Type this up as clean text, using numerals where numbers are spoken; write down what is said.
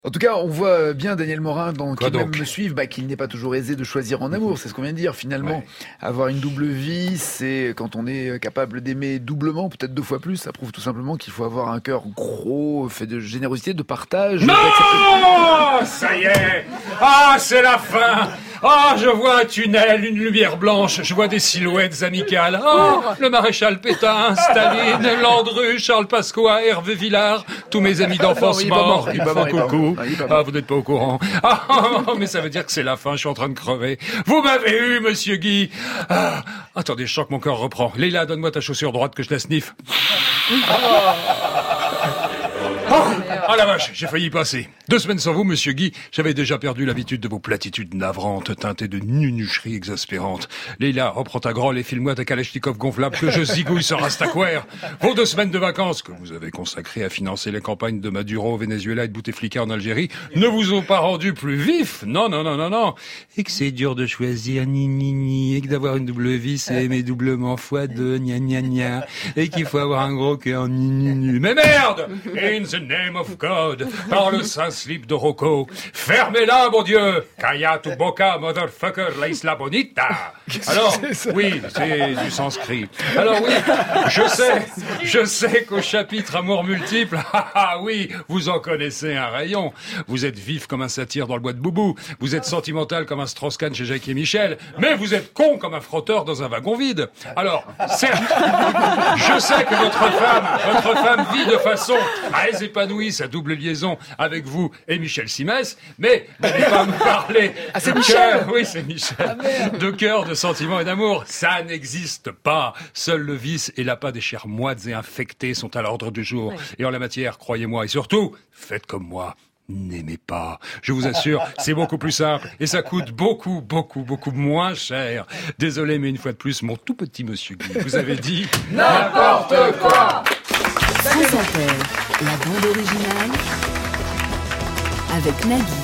En tout cas, on voit bien Daniel Morin Quoi qui même donc me suivent, qu'il n'est pas toujours aisé de choisir en amour. C'est ce qu'on vient de dire. Finalement, Ouais. avoir une double vie, c'est quand on est capable d'aimer doublement, peut-être 2 fois plus. Ça prouve tout simplement qu'il faut avoir un cœur gros, fait de générosité, de partage. Non, ça y est. Ah, c'est la fin. Ah, je vois un tunnel, une lumière blanche, je vois des silhouettes amicales. Oh, le maréchal Pétain, Staline, Landru, Charles Pasqua, Hervé Villard, tous mes amis d'enfance Non, il est pas mort, morts, il est ils me pas font mort, il est pas coucou. mort. Il est pas mort. Ah, vous n'êtes pas au courant. Ah, mais ça veut dire que c'est la fin, je suis en train de crever. Vous m'avez eu, monsieur Guy. Ah, attendez, je sens que mon cœur reprend. Léla, donne-moi ta chaussure droite que je la sniffe. Ah la vache, j'ai failli y passer. 2 semaines sans vous, monsieur Guy, j'avais déjà perdu l'habitude de vos platitudes navrantes, teintées de nunucheries exaspérantes. Léla, reprends ta grolle et file-moi ta Kalachnikov gonflable que je zigouille ce rastaquaire. Vos 2 semaines de vacances, que vous avez consacrées à financer les campagnes de Maduro au Venezuela et de Bouteflika en Algérie, ne vous ont pas rendu plus vif. Non, non, non, non, non. Et que c'est dur de choisir, ni, ni, ni, et que d'avoir une double vie, c'est aimer doublement fois 2, gna, gna, gna, et qu'il faut avoir un gros cœur, ni, ni, ni. Mais merde! In the name of God, par le Saint-Slip de Rocco, fermez-la, mon Dieu! Kaya tu boca, motherfucker, la isla bonita! Alors, oui, c'est du sanskrit. Alors oui, je sais qu'au chapitre Amour multiple, oui, vous en connaissez un rayon. Vous êtes vif comme un satyre dans le bois de Boubou, vous êtes sentimental comme un Strauss-Kahn chez Jacques et Michel, mais vous êtes con comme un frotteur dans un wagon vide. Alors, certes, je sais que votre femme vit de façon très épanouie sa double liaison avec vous et Michel Simès, mais n'allez pas me parler de cœur, oui c'est Michel, de cœur, de sentiments et d'amour, ça n'existe pas. Seul le vice et l'appât des chairs moites et infectées sont à l'ordre du jour. Et en la matière, croyez-moi, et surtout, faites comme moi. N'aimez pas. Je vous assure, c'est beaucoup plus simple et ça coûte beaucoup, beaucoup, beaucoup moins cher. Désolé, mais une fois de plus, mon tout petit monsieur Guy, vous avez dit n'importe quoi. France Inter, la bande originale avec Nagui.